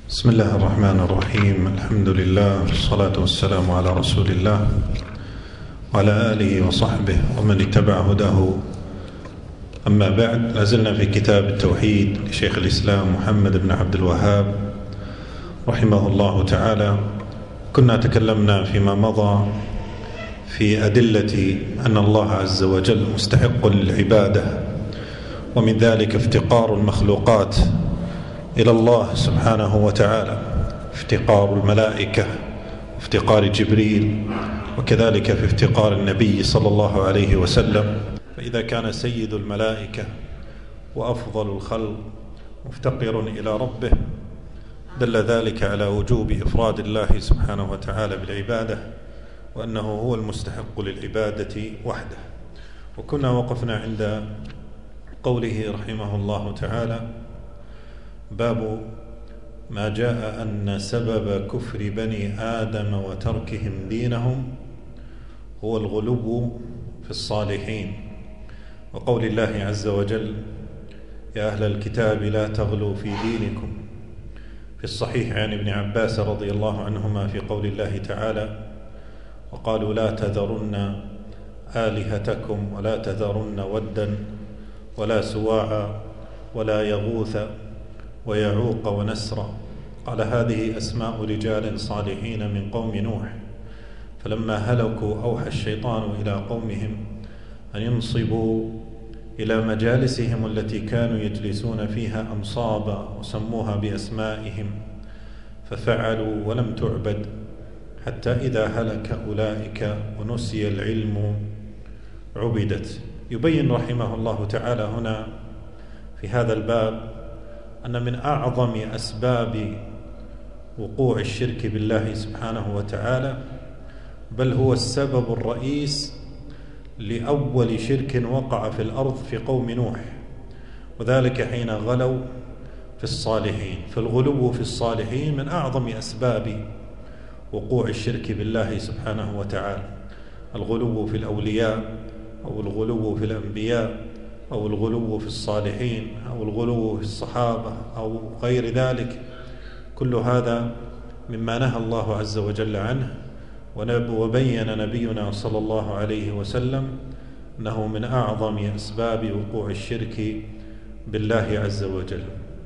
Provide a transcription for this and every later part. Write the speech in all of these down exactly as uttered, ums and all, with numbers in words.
بسم الله الرحمن الرحيم. الحمد لله والصلاة والسلام على رسول الله وعلى آله وصحبه ومن اتبع هداه. أما بعد، لازلنا في كتاب التوحيد لشيخ الإسلام محمد بن عبد الوهاب رحمه الله تعالى. كنا تكلمنا فيما مضى في أدلة أن الله عز وجل مستحق للعبادة، ومن ذلك افتقار المخلوقات إلى الله سبحانه وتعالى، افتقار الملائكة وافتقار جبريل، وكذلك في افتقار النبي صلى الله عليه وسلم. فإذا كان سيد الملائكة وأفضل الخلق مفتقر إلى ربه، دل ذلك على وجوب إفراد الله سبحانه وتعالى بالعبادة، وأنه هو المستحق للعبادة وحده. وكنا وقفنا عند قوله رحمه الله تعالى: باب ما جاء أن سبب كفر بني آدم وتركهم دينهم هو الغلو في الصالحين، وقول الله عز وجل: يا أهل الكتاب لا تغلوا في دينكم. في الصحيح عن ابن عباس رضي الله عنهما في قول الله تعالى: وقالوا لا تذرن آلهتكم ولا تذرن ودا ولا سواعا ولا يغوث ويعوق ونسرا. قال: هذه أسماء رجال صالحين من قوم نوح، فلما هلكوا أوحى الشيطان إلى قومهم أن ينصبوا إلى مجالسهم التي كانوا يجلسون فيها أنصابا، وسموها بأسمائهم، ففعلوا ولم تعبد حتى إذا هلك أولئك ونسي العلم عبدت. يبين رحمه الله تعالى هنا في هذا الباب أن من أعظم أسباب وقوع الشرك بالله سبحانه وتعالى، بل هو السبب الرئيس لأول شرك وقع في الأرض في قوم نوح، وذلك حين غلوا في الصالحين. فالغلو في الصالحين من أعظم أسباب وقوع الشرك بالله سبحانه وتعالى. الغلو في الأولياء، أو الغلو في الأنبياء، أو الغلو في الصالحين، أو الغلو في الصحابة، أو غير ذلك، كل هذا مما نهى الله عز وجل عنه. وبين نبينا صلى الله عليه وسلم أنه من أعظم أسباب وقوع الشرك بالله عز وجل.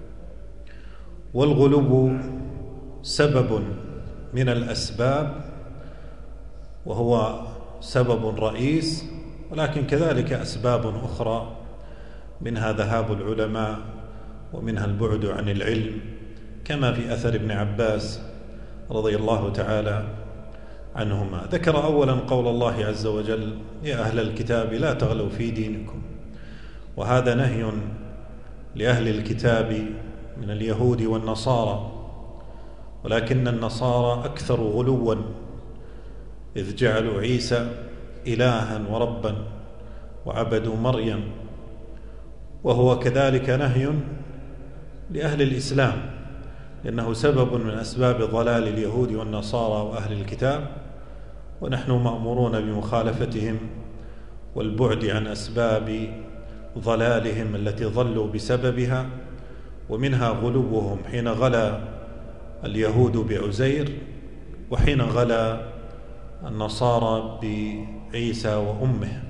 والغلو سبب من الأسباب، وهو سبب رئيس، ولكن كذلك أسباب أخرى، منها ذهاب العلماء ومنها البعد عن العلم، كما في أثر ابن عباس رضي الله تعالى عنهما. ذكر أولا قول الله عز وجل: يا أهل الكتاب لا تغلوا في دينكم، وهذا نهي لأهل الكتاب من اليهود والنصارى، ولكن النصارى أكثر غلوا، إذ جعلوا عيسى إلها وربا وعبدوا مريم. وهو كذلك نهي لأهل الإسلام، لأنه سبب من أسباب ضلال اليهود والنصارى وأهل الكتاب، ونحن مأمورون بمخالفتهم والبعد عن أسباب ضلالهم التي ضلوا بسببها. ومنها غلوهم حين غلا اليهود بعزير، وحين غلا النصارى بعيسى وأمه.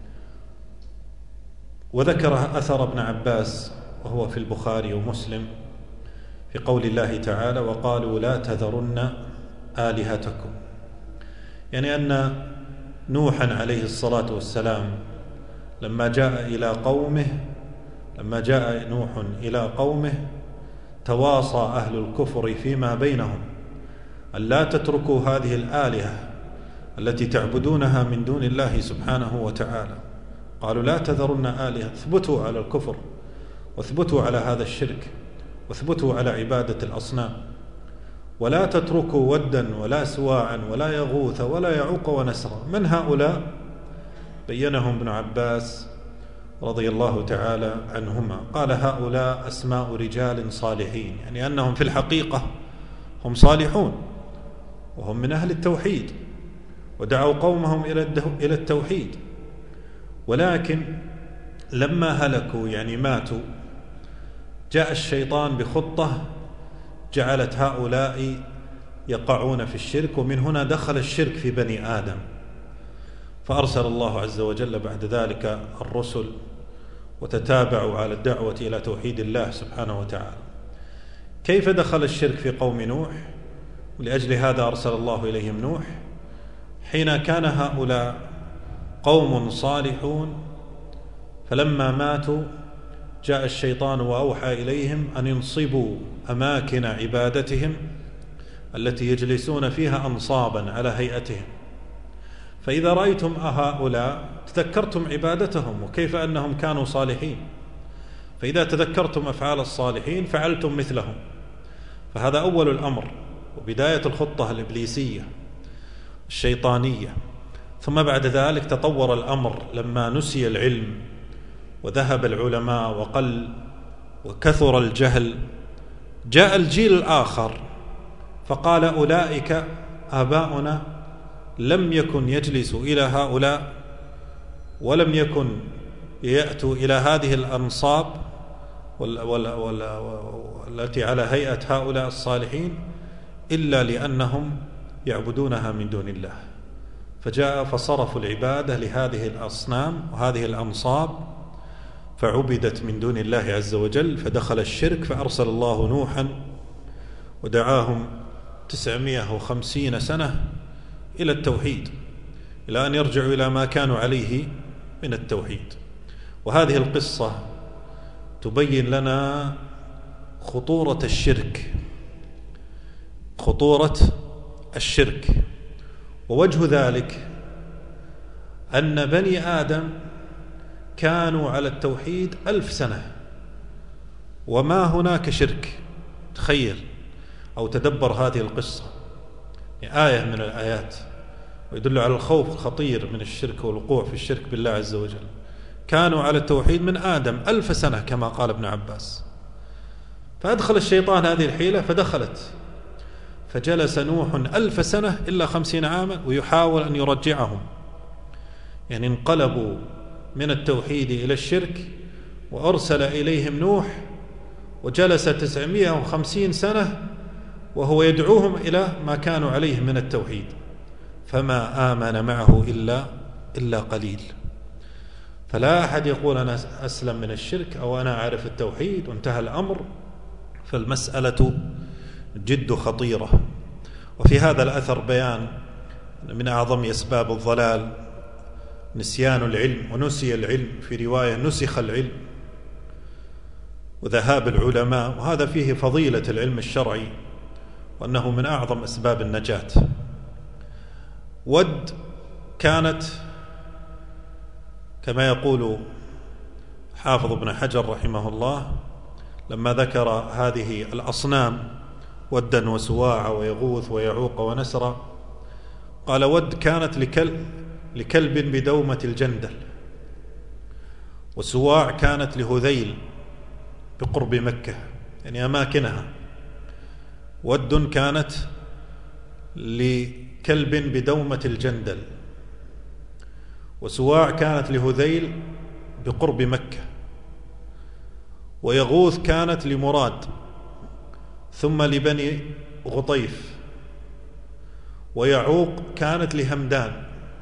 وذكر أثر ابن عباس وهو في البخاري ومسلم في قول الله تعالى: وقالوا لا تذرن آلهتكم، يعني أن نوحا عليه الصلاة والسلام لما جاء إلى قومه لما جاء نوح إلى قومه تواصى أهل الكفر فيما بينهم أن لا تتركوا هذه الآلهة التي تعبدونها من دون الله سبحانه وتعالى. قالوا لا تذرن آلهة، اثبتوا على الكفر، واثبتوا على هذا الشرك، واثبتوا على عبادة الأصنام، ولا تتركوا ودا ولا سواعا ولا يغوث ولا يعوق ونسرا. من هؤلاء؟ بينهم ابن عباس رضي الله تعالى عنهما. قال: هؤلاء أسماء رجال صالحين، يعني أنهم في الحقيقة هم صالحون، وهم من أهل التوحيد، ودعوا قومهم إلى التوحيد، ولكن لما هلكوا، يعني ماتوا، جاء الشيطان بخطة جعلت هؤلاء يقعون في الشرك، ومن هنا دخل الشرك في بني آدم. فأرسل الله عز وجل بعد ذلك الرسل وتتابعوا على الدعوة إلى توحيد الله سبحانه وتعالى. كيف دخل الشرك في قوم نوح؟ ولأجل هذا أرسل الله إليهم نوح حين كان هؤلاء قوم صالحون، فلما ماتوا جاء الشيطان وأوحى إليهم أن ينصبوا أماكن عبادتهم التي يجلسون فيها أنصابا على هيئتهم، فإذا رأيتم هؤلاء تذكرتم عبادتهم وكيف أنهم كانوا صالحين، فإذا تذكرتم أفعال الصالحين فعلتم مثلهم. فهذا أول الأمر وبداية الخطة الإبليسية الشيطانية. ثم بعد ذلك تطور الأمر لما نسي العلم وذهب العلماء وقل وكثر الجهل، جاء الجيل الآخر فقال أولئك آباؤنا لم يكن يجلسوا إلى هؤلاء ولم يكن يأتوا إلى هذه الأنصاب والتي على هيئة هؤلاء الصالحين إلا لأنهم يعبدونها من دون الله، فجاء فصرفوا العبادة لهذه الأصنام وهذه الأنصاب فعبدت من دون الله عز وجل، فدخل الشرك. فأرسل الله نوحا ودعاهم تسعمائة وخمسين سنة إلى التوحيد، إلى أن يرجعوا إلى ما كانوا عليه من التوحيد. وهذه القصة تبين لنا خطورة الشرك خطورة الشرك ووجه ذلك أن بني آدم كانوا على التوحيد ألف سنة وما هناك شرك. تخيل أو تدبر هذه القصة، آية من الآيات ويدل على الخوف الخطير من الشرك والوقوع في الشرك بالله عز وجل. كانوا على التوحيد من آدم ألف سنة كما قال ابن عباس، فأدخل الشيطان هذه الحيلة فدخلت، فجلس نوح ألف سنة إلا خمسين عاما ويحاول أن يرجعهم، يعني انقلبوا من التوحيد إلى الشرك، وأرسل إليهم نوح وجلس تسعمائة وخمسين سنة وهو يدعوهم إلى ما كانوا عليه من التوحيد، فما آمن معه إلا إلا قليل. فلا أحد يقول أنا أسلم من الشرك أو أنا أعرف التوحيد وانتهى الأمر، فالمسألة جد خطيرة. وفي هذا الأثر بيان من أعظم أسباب الضلال نسيان العلم، ونسي العلم، في رواية نسخ العلم، وذهاب العلماء، وهذا فيه فضيلة العلم الشرعي وأنه من أعظم أسباب النجاة. ود كانت كما يقول حافظ ابن حجر رحمه الله لما ذكر هذه الأصنام ودا وسواع ويغوث ويعوق ونسرا، قال ود كانت لكلب, لكلب بدومة الجندل، وسواع كانت لهذيل بقرب مكة، يعني أماكنها. ود كانت لكلب بدومة الجندل، وسواع كانت لهذيل بقرب مكة، ويغوث كانت لمراد ثم لبني غطيف، ويعوق كانت لهمدان،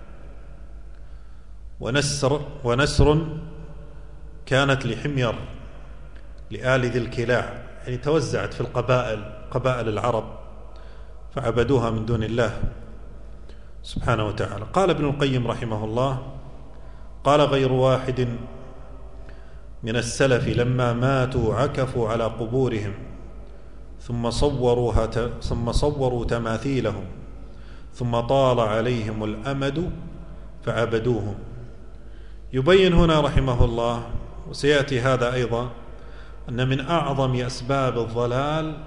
ونسر ونسر كانت لحمير لآل ذي الكلاع، يعني توزعت في القبائل قبائل العرب فعبدوها من دون الله سبحانه وتعالى. قال ابن القيم رحمه الله قال غير واحد من السلف لما ماتوا عكفوا على قبورهم ثم صوروها ثم صوروا تماثيلهم ثم طال عليهم الأمد فعبدوهم. يبين هنا رحمه الله، وسيأتي هذا أيضا، أن من أعظم أسباب الضلال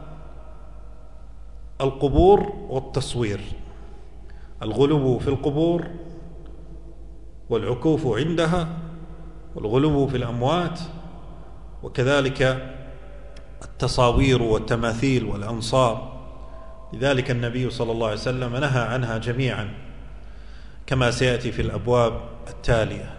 القبور والتصوير، الغلو في القبور والعكوف عندها والغلو في الأموات، وكذلك التصاوير والتماثيل والأنصاب. لذلك النبي صلى الله عليه وسلم نهى عنها جميعا كما سيأتي في الأبواب التالية.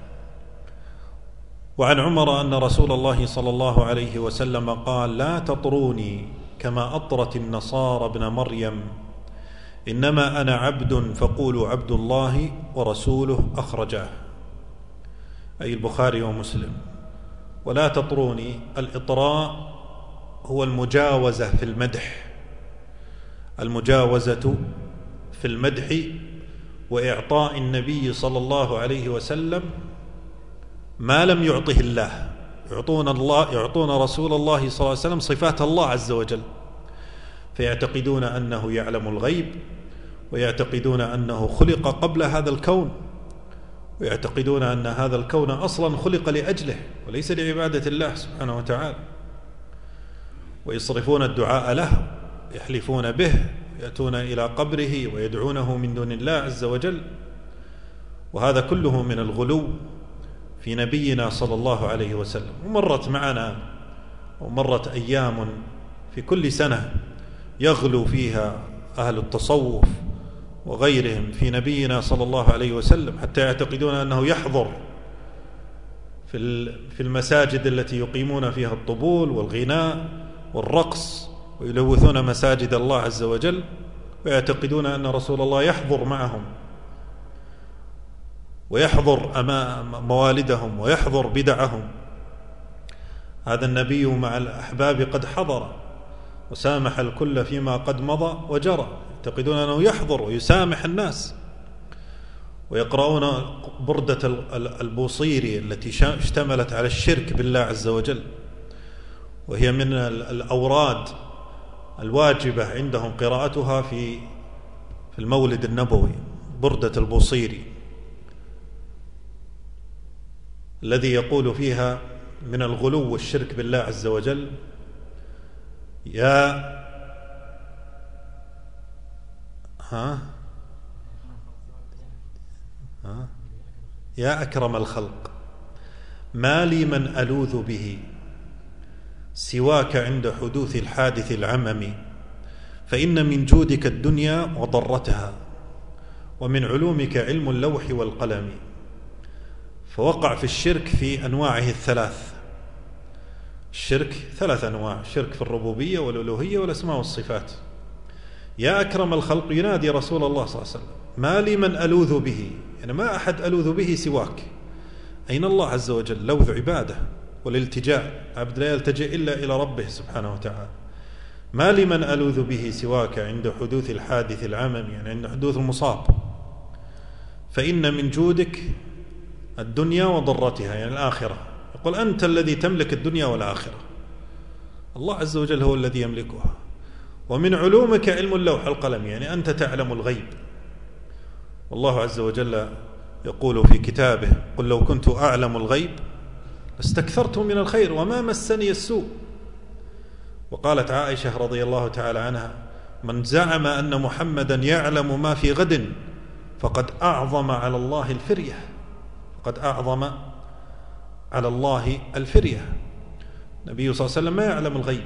وعن عمر أن رسول الله صلى الله عليه وسلم قال لا تطروني كما أطرت النصارى ابن مريم، إنما أنا عبد فقولوا عبد الله ورسوله، أخرجاه، أي البخاري ومسلم. ولا تطروني، الإطراء هو المجاوزة في المدح، المجاوزة في المدح وإعطاء النبي صلى الله عليه وسلم ما لم يعطه الله. يعطون الله يعطون رسول الله صلى الله عليه وسلم صفات الله عز وجل، فيعتقدون أنه يعلم الغيب، ويعتقدون أنه خلق قبل هذا الكون، ويعتقدون أن هذا الكون أصلا خلق لأجله وليس لعبادة الله سبحانه وتعالى، ويصرفون الدعاء له، يحلفون به، يأتون إلى قبره ويدعونه من دون الله عز وجل. وهذا كله من الغلو في نبينا صلى الله عليه وسلم. ومرت معنا ومرت أيام في كل سنة يغلو فيها أهل التصوف وغيرهم في نبينا صلى الله عليه وسلم، حتى يعتقدون أنه يحضر في المساجد التي يقيمون فيها الطبول والغناء والرقص، ويلوثون مساجد الله عز وجل، ويعتقدون أن رسول الله يحضر معهم ويحضر أمام موالدهم ويحضر بدعهم. هذا النبي مع الأحباب قد حضر وسامح الكل فيما قد مضى وجرى، يعتقدون أنه يحضر ويسامح الناس، ويقرؤون بردة البوصيري التي اشتملت على الشرك بالله عز وجل، وهي من الأوراد الواجبة عندهم قراءتها في في المولد النبوي، بردة البوصيري الذي يقول فيها من الغلو والشرك بالله عز وجل: يا ها ها يا أكرم الخلق، ما لي من ألوذ به سواك عند حدوث الحادث العمم، فإن من جودك الدنيا وضرتها، ومن علومك علم اللوح والقلم. فوقع في الشرك في أنواعه الثلاث. الشرك ثلاث أنواع: شرك في الربوبية والألوهية والأسماء والصفات. يا أكرم الخلق ينادي رسول الله صلى الله عليه وسلم: ما لي من ألوذ به، يعني ما أحد ألوذ به سواك. أين الله عز وجل؟ لوذ عباده والالتجاء، عبد لا يلتجئ إلا إلى ربه سبحانه وتعالى. ما لي من ألوذ به سواك عند حدوث الحادث العمم، يعني عند حدوث المصاب. فإن من جودك الدنيا وضرتها، يعني الآخرة. يقول أنت الذي تملك الدنيا والآخرة، الله عز وجل هو الذي يملكها. ومن علومك علم اللوح والقلم، يعني أنت تعلم الغيب. والله عز وجل يقول في كتابه: قل لو كنت أعلم الغيب استكثرت من الخير وما مسني السوء. وقالت عائشة رضي الله تعالى عنها: من زعم أن محمدا يعلم ما في غد فقد أعظم على الله الفرية، فقد أعظم على الله الفرية. النبي صلى الله عليه وسلم ما يعلم الغيب.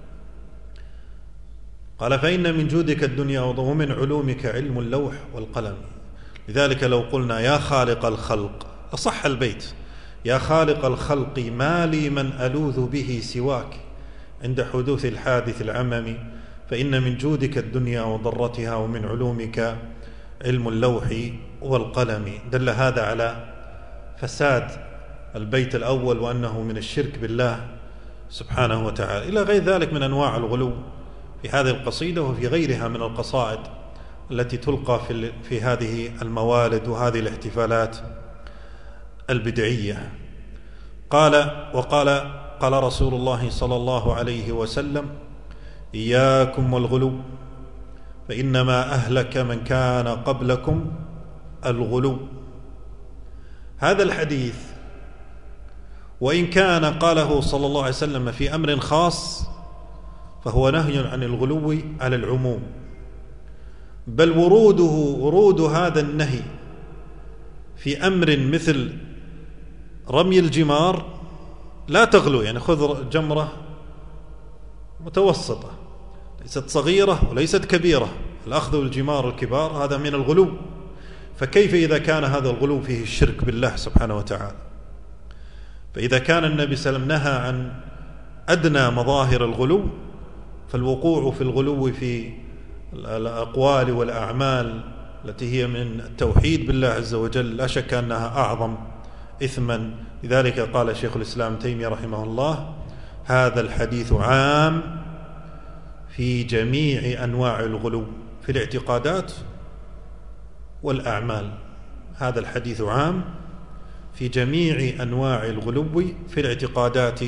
قال: فإن من جودك الدنيا ومن علومك علم اللوح والقلم. لذلك لو قلنا يا خالق الخلق أصح البيت: يا خالق الخلق ما لي من ألوذ به سواك عند حدوث الحادث العمم، فإن من جودك الدنيا وضرتها، ومن علومك علم اللوح والقلم. دل هذا على فساد البيت الأول، وأنه من الشرك بالله سبحانه وتعالى، إلى غير ذلك من أنواع الغلو في هذه القصيدة وفي غيرها من القصائد التي تلقى في, في هذه الموالد وهذه الاحتفالات البدعية. قال وقال قال رسول الله صلى الله عليه وسلم: إياكم والغلو، فإنما أهلك من كان قبلكم الغلو. هذا الحديث وإن كان قاله صلى الله عليه وسلم في أمر خاص، فهو نهي عن الغلو على العموم، بل وروده ورود هذا النهي في أمر مثل رمي الجمار لا تغلو، يعني خذ جمرة متوسطة ليست صغيرة وليست كبيرة، الأخذ بالجمار الكبار هذا من الغلو. فكيف إذا كان هذا الغلو فيه الشرك بالله سبحانه وتعالى؟ فإذا كان النبي صلى الله عليه وسلم نهى عن أدنى مظاهر الغلو، فالوقوع في الغلو في الأقوال والأعمال التي هي من التوحيد بالله عز وجل لا شك أنها أعظم إثما. لذلك قال شيخ الإسلام تيمية رحمه الله: هذا الحديث عام في جميع أنواع الغلو في الاعتقادات والأعمال. هذا الحديث عام في جميع أنواع الغلو في الاعتقادات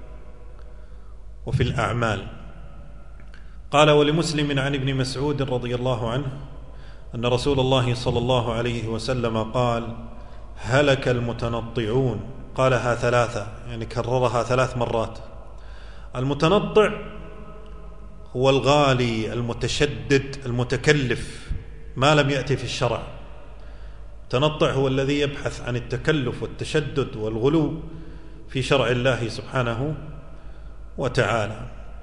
وفي الأعمال. قال: ولمسلم عن ابن مسعود رضي الله عنه أن رسول الله صلى الله عليه وسلم قال: هلك المتنطعون. قالها ثلاثة، يعني كررها ثلاث مرات. المتنطع هو الغالي المتشدد المتكلف ما لم يأتي في الشرع. التنطع هو الذي يبحث عن التكلف والتشدد والغلو في شرع الله سبحانه وتعالى.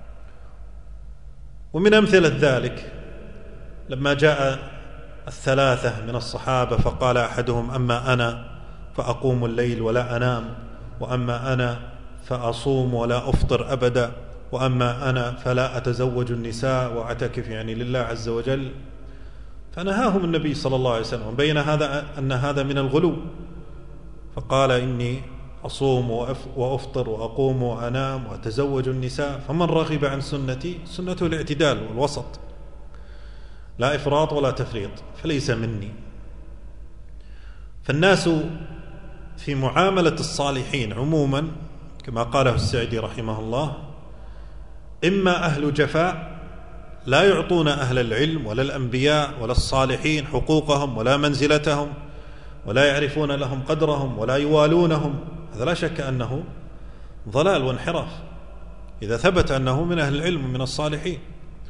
ومن أمثلة ذلك لما جاء الثلاثة من الصحابة فقال أحدهم: أما أنا فأقوم الليل ولا أنام، وأما أنا فأصوم ولا أفطر أبدا، وأما أنا فلا أتزوج النساء وأعتكف يعني لله عز وجل. فنهاهم النبي صلى الله عليه وسلم وبين هذا أن هذا من الغلو، فقال: إني أصوم وأفطر وأقوم وأنام وأتزوج النساء، فمن رغب عن سنتي سنته الاعتدال والوسط، لا إفراط ولا تفريط، فليس مني. فالناس في معاملة الصالحين عموما كما قاله السعدي رحمه الله: إما أهل جفاء لا يعطون أهل العلم ولا الأنبياء ولا الصالحين حقوقهم ولا منزلتهم ولا يعرفون لهم قدرهم ولا يوالونهم، هذا لا شك أنه ضلال وانحراف إذا ثبت أنه من أهل العلم ومن الصالحين.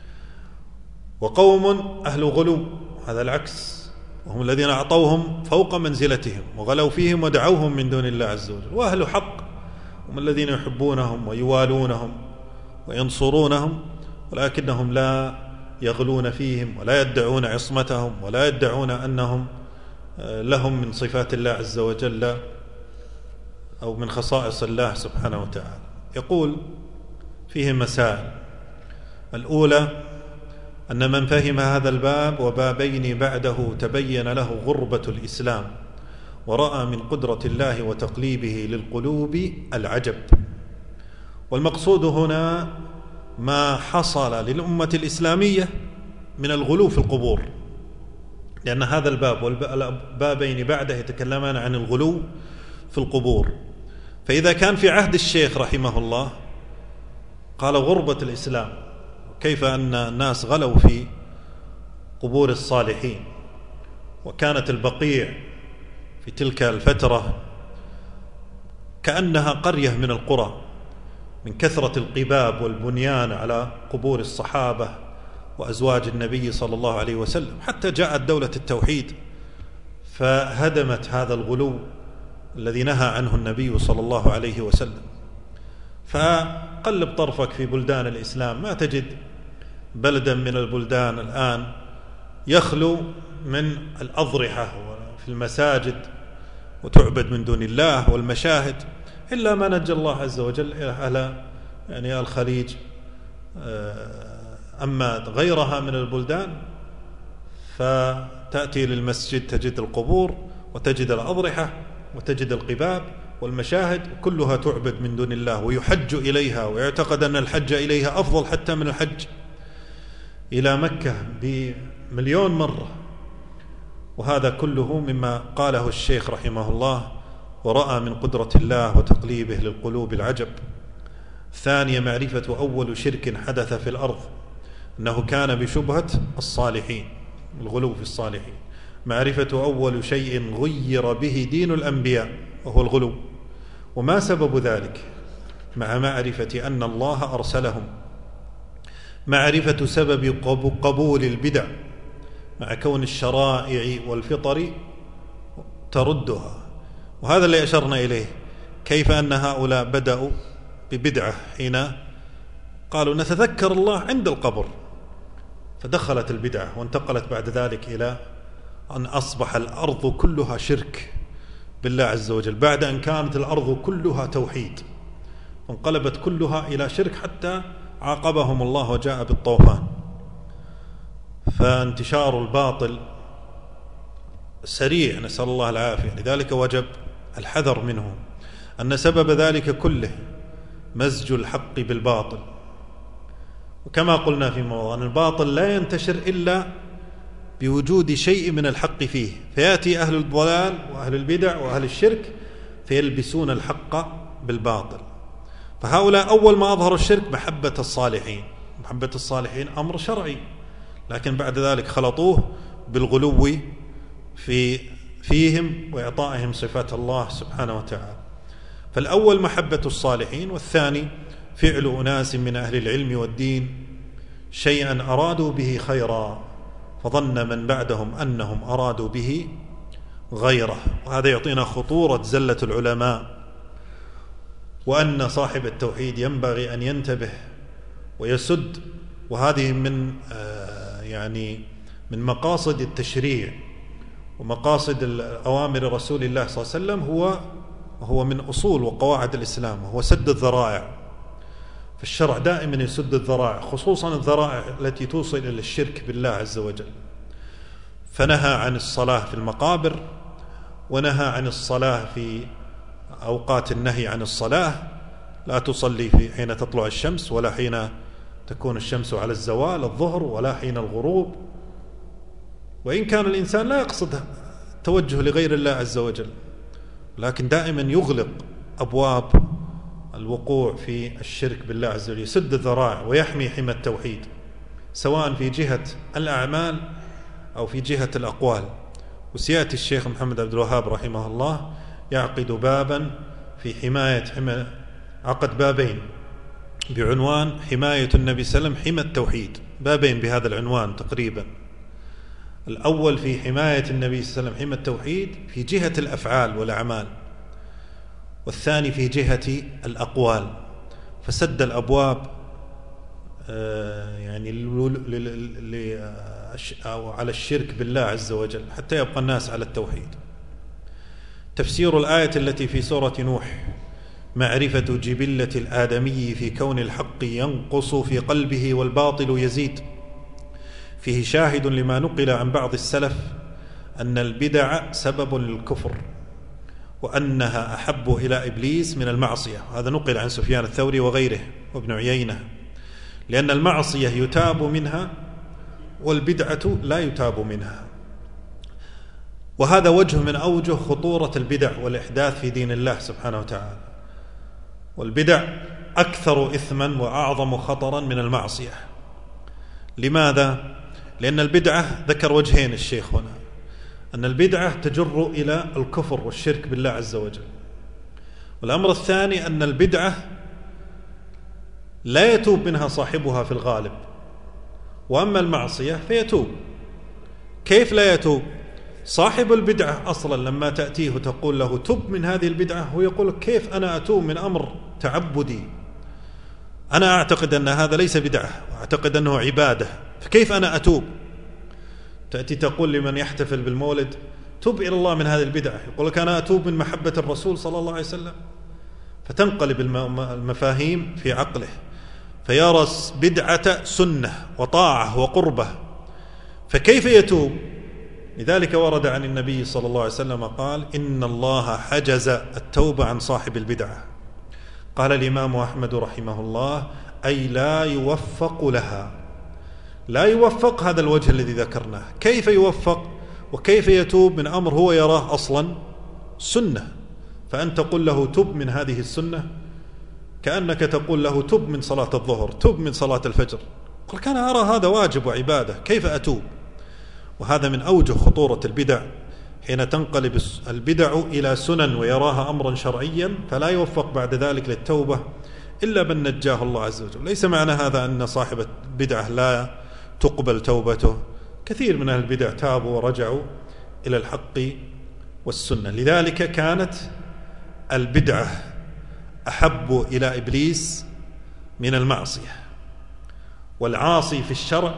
وقوم أهل غلو، هذا العكس، وهم الذين أعطوهم فوق منزلتهم وغلوا فيهم ودعوهم من دون الله عز وجل. وأهل حق هم الذين يحبونهم ويوالونهم وينصرونهم، ولكنهم لا يغلون فيهم ولا يدعون عصمتهم ولا يدعون أنهم لهم من صفات الله عز وجل أو من خصائص الله سبحانه وتعالى. يقول فيه مسائل. الأولى: أن من فهم هذا الباب وبابين بعده تبين له غربة الإسلام، ورأى من قدرة الله وتقليبه للقلوب العجب. والمقصود هنا ما حصل للأمة الإسلامية من الغلو في القبور، لأن هذا الباب والبابين بعده يتكلمان عن الغلو في القبور. فإذا كان في عهد الشيخ رحمه الله قال غربة الإسلام، كيف أن الناس غلوا في قبور الصالحين، وكانت البقيع في تلك الفترة كأنها قرية من القرى من كثرة القباب والبنيان على قبور الصحابة وأزواج النبي صلى الله عليه وسلم، حتى جاءت دولة التوحيد فهدمت هذا الغلو الذي نهى عنه النبي صلى الله عليه وسلم. فقلب طرفك في بلدان الإسلام ما تجد بلدا من البلدان الآن يخلو من الأضرحة في المساجد وتعبد من دون الله والمشاهد، إلا ما نجى الله عز وجل أهل يعني الخليج. أما غيرها من البلدان فتأتي للمسجد تجد القبور وتجد الأضرحة وتجد القباب والمشاهد كلها تعبد من دون الله، ويحج إليها ويعتقد أن الحج إليها أفضل حتى من الحج إلى مكة بمليون مرة. وهذا كله مما قاله الشيخ رحمه الله: ورأى من قدرة الله وتقليبه للقلوب العجب. ثانية: معرفة أول شرك حدث في الأرض أنه كان بشبهة الصالحين، الغلو في الصالحين. معرفة أول شيء غير به دين الأنبياء وهو الغلو، وما سبب ذلك، مع معرفة أن الله أرسلهم. معرفة سبب قبول البدع مع كون الشرائع والفطر تردها. وهذا اللي أشرنا إليه، كيف أن هؤلاء بدأوا ببدعة حين قالوا نتذكر الله عند القبر، فدخلت البدعة وانتقلت بعد ذلك إلى أن أصبح الأرض كلها شرك بالله عز وجل، بعد أن كانت الأرض كلها توحيد، وانقلبت كلها إلى شرك حتى عاقبهم الله وجاء بالطوفان. فانتشار الباطل سريع، نسأل الله العافية، لذلك وجب الحذر منه، أن سبب ذلك كله مزج الحق بالباطل. وكما قلنا في موضوع أن الباطل لا ينتشر إلا بوجود شيء من الحق فيه، فيأتي أهل الضلال وأهل البدع وأهل الشرك فيلبسون الحق بالباطل. فهؤلاء أول ما أظهروا الشرك محبة الصالحين، محبة الصالحين أمر شرعي، لكن بعد ذلك خلطوه بالغلو في فيهم وإعطائهم صفات الله سبحانه وتعالى. فالأول محبة الصالحين، والثاني فعل أناس من أهل العلم والدين شيئا أرادوا به خيرا فظن من بعدهم أنهم أرادوا به غيره. وهذا يعطينا خطورة زلة العلماء، وأن صاحب التوحيد ينبغي أن ينتبه ويسد. وهذه من يعني من مقاصد التشريع ومقاصد أوامر رسول الله صلى الله عليه وسلم، هو هو من أصول وقواعد الإسلام، وهو سد الذرائع. فالشرع دائما يسد الذرائع، خصوصا الذرائع التي توصل إلى الشرك بالله عز وجل. فنهى عن الصلاة في المقابر، ونهى عن الصلاة في أوقات النهي عن الصلاة، لا تصلي في حين تطلع الشمس، ولا حين تكون الشمس على الزوال الظهر، ولا حين الغروب. وإن كان الإنسان لا يقصد التوجه لغير الله عز وجل، لكن دائما يغلق أبواب الوقوع في الشرك بالله عز وجل، يسد الذرائع ويحمي حمى التوحيد، سواء في جهة الأعمال أو في جهة الأقوال. وسيأتي الشيخ محمد عبد الوهاب رحمه الله يعقد بابا في حماية حمى عقد بابين بعنوان حماية النبي صلى الله عليه وسلم حمى التوحيد، بابين بهذا العنوان تقريبا. الأول في حماية النبي صلى الله عليه وسلم حمى التوحيد في جهة الأفعال والأعمال، والثاني في جهة الأقوال. فسد الأبواب يعني أو على الشرك بالله عز وجل حتى يبقى الناس على التوحيد. تفسير الآية التي في سورة نوح: معرفة جبلة الآدمي في كون الحق ينقص في قلبه والباطل يزيد. فيه شاهد لما نقل عن بعض السلف أن البدع سبب للكفر، وأنها أحب إلى إبليس من المعصية. هذا نقل عن سفيان الثوري وغيره وابن عيينة، لأن المعصية يتاب منها والبدعة لا يتاب منها. وهذا وجه من أوجه خطورة البدع والإحداث في دين الله سبحانه وتعالى. والبدع أكثر إثما وأعظم خطرا من المعصية. لماذا؟ لأن البدعة ذكر وجهين الشيخ هنا، أن البدعة تجر إلى الكفر والشرك بالله عز وجل. والأمر الثاني أن البدعة لا يتوب منها صاحبها في الغالب، وأما المعصية فيتوب. كيف لا يتوب؟ صاحب البدعة أصلا لما تأتيه تقول له تب من هذه البدعة، هو يقول كيف أنا أتوب من أمر تعبدي؟ أنا أعتقد أن هذا ليس بدعة، وأعتقد أنه عبادة، فكيف أنا أتوب؟ تأتي تقول لمن يحتفل بالمولد تب إلى الله من هذه البدعة، يقول لك أنا أتوب من محبة الرسول صلى الله عليه وسلم. فتنقلب المفاهيم في عقله، فيرى بدعة سنة وطاعة وقربة، فكيف يتوب؟ لذلك ورد عن النبي صلى الله عليه وسلم قال: إن الله حجز التوبة عن صاحب البدعة. قال الإمام أحمد رحمه الله: أي لا يوفق لها. لا يوفق، هذا الوجه الذي ذكرناه. كيف يوفق وكيف يتوب من أمر هو يراه أصلا سنة؟ فأنت تقول له تب من هذه السنة كأنك تقول له تب من صلاة الظهر، تب من صلاة الفجر. قل كان أرى هذا واجب وعبادة، كيف أتوب؟ وهذا من أوجه خطورة البدع، حين تنقلب البدع إلى سنن ويراها أمرا شرعيا، فلا يوفق بعد ذلك للتوبة إلا من نجاه الله عز وجل. ليس معنى هذا أن صاحب البدعة لا تقبل توبته، كثير من أهل البدع تابوا ورجعوا إلى الحق والسنة. لذلك كانت البدعة أحب إلى إبليس من المعصية، والعاصي في الشرع